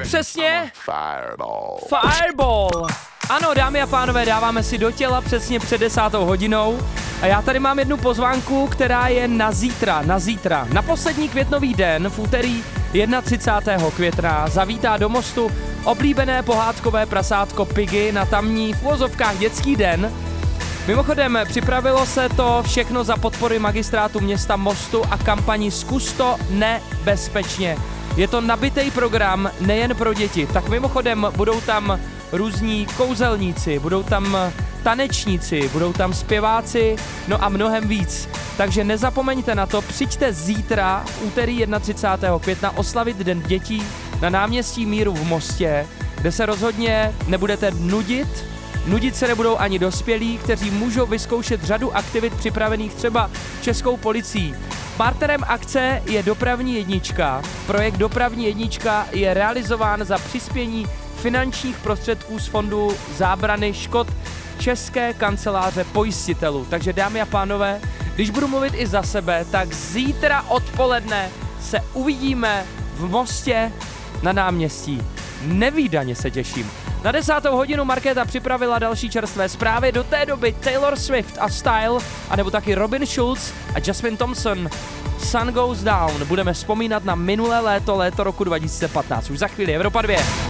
přesně? Fireball. Ano, dámy a pánové, dáváme si do těla přesně před 10. hodinou a já tady mám jednu pozvánku, která je na zítra. Na poslední květnový den, v úterý 31. května, zavítá do Mostu oblíbené pohádkové prasátko Piggy na tamní v uvozovkách dětský den. Mimochodem, připravilo se to všechno za podpory magistrátu města Mostu a kampaní Zkus to nebezpečně. Je to nabitej program nejen pro děti, tak mimochodem budou tam různí kouzelníci, budou tam tanečníci, budou tam zpěváci, no a mnohem víc. Takže nezapomeňte na to, přijďte zítra v úterý 31. května oslavit Den dětí na náměstí Míru v Mostě, kde se rozhodně nebudete nudit se nebudou ani dospělí, kteří můžou vyzkoušet řadu aktivit připravených třeba českou policií. Partnerem akce je Dopravní jednička. Projekt Dopravní jednička je realizován za přispění finančních prostředků z fondu zábrany škod České kanceláře pojistitelů. Takže dámy a pánové, když budu mluvit i za sebe, tak zítra odpoledne se uvidíme v Mostě na náměstí. Nevídaně se těším. Na 10. hodinu Markéta připravila další čerstvé zprávy, do té doby Taylor Swift a Style, anebo taky Robin Schulz a Jasmine Thompson. Sun Goes Down. Budeme vzpomínat na minulé léto roku 2015. Už za chvíli Evropa 2.